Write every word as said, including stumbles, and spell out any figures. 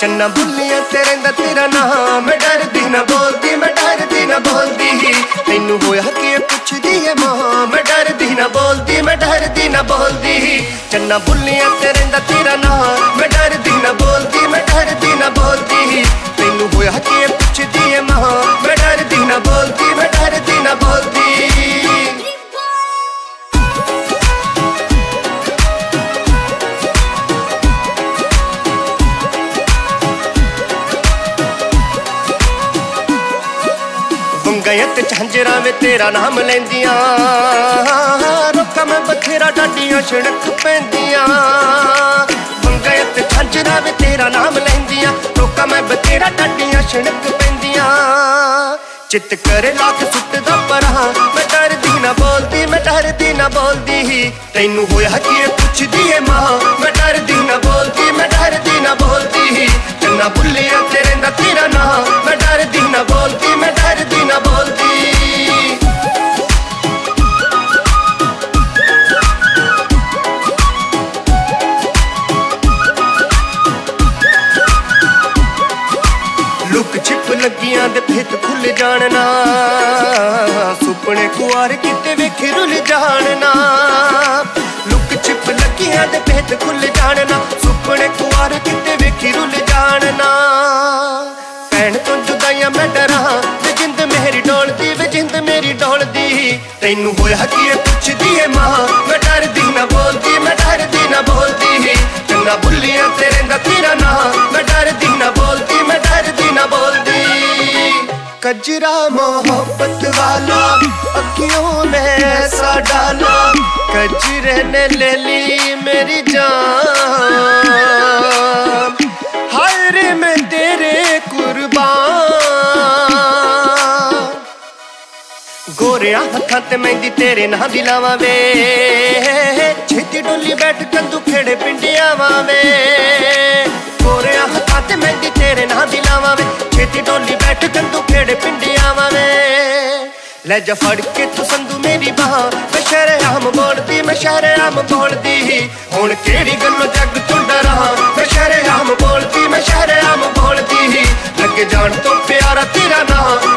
चन्ना बुलियां ते रहिंदा तेरा नाम। मैं डरदी ना बोलदी, मैं डरदी ना बोलदी, तैनू होया कि पुछदी है मां। मैं डरदी ना बोलदी, मैं डरदी ना बोलदी, चन्ना बुलियां ते रहिंदा तेरा नाम। मैं डरदी ना बोलदी, मैं डरदी ना बोलदी, तैनू होया कि पुछदी है मां। मैं डरदी ना बोलदी, मैं डरदी ना बोलदी। गयत झांजरा वे तेरा नाम लैंदियां, रोका मैं बथेरा डाडियां छिड़क पैंदियां। गयत झांजरा वे तेरा नाम लैंदियां, रोका मैं बथेरा डाडियां छिड़क पैंदियां। चित करे लाख सुटदा परां, मैं डरदी ना बोलदी, मैं डरदी ना बोलदी, तैनू होया कि पुछदी है मां। मैं डरदी ना बोलदी, मैं डरदी ना बोलदी, चन्ना बुलियां ते रहिंदा तेरा नाम। मैं डरदी ना बोलदी, मैं डरदी ना बोलदी। लुक छिप लगियां दे भेत खुल जानना, सुपने कुआर किते वेख रुल जानना। लुक छिप लगियां दे भेत खुल जानना, सुपने कुआर किते वेख रुल जानना। भैन तो जुदाइयां मैं डरां, वे जिंद मेरी डोलदी, वे जिंद मेरी डोलदी, तैनू होया कि पुछदी है मां। मैं डरदी ना बोलदी, मैं डरदी ना बोलदी, चन्ना बुलियां ते रहिंदा तेरा नाम। मैं डरदी ना बोलदी, मैं डरदी ना बोलदी। कजरा मोहब्बत वाला अखियों में ऐसा डाला, कजरे ने ले ली मेरी जान। हाय रे मैं तेरे कुर्बान, गोरिया हत्थां ते मेहंदी तेरे नां दी लावां वे, छेती डोली बैठ कंदू खेड़े पिंडी आवां वे। गोरिया हत्थां ते मेहंदी तेरे नां दी लावां वे, छेती डोली बैठ कंदू खेड़े पिंडी आवां वे। ले जा फड़ के तू संदू मेरी बां, मैं शरेआम बोलदी, मैं शरेआम बोलदी, हुण केड़ी गल्लों जग तों डरां। मैं शरेआम बोलदी, मैं शरेआम बोलदी, लगे जान तो प्यारा तेरा नाम।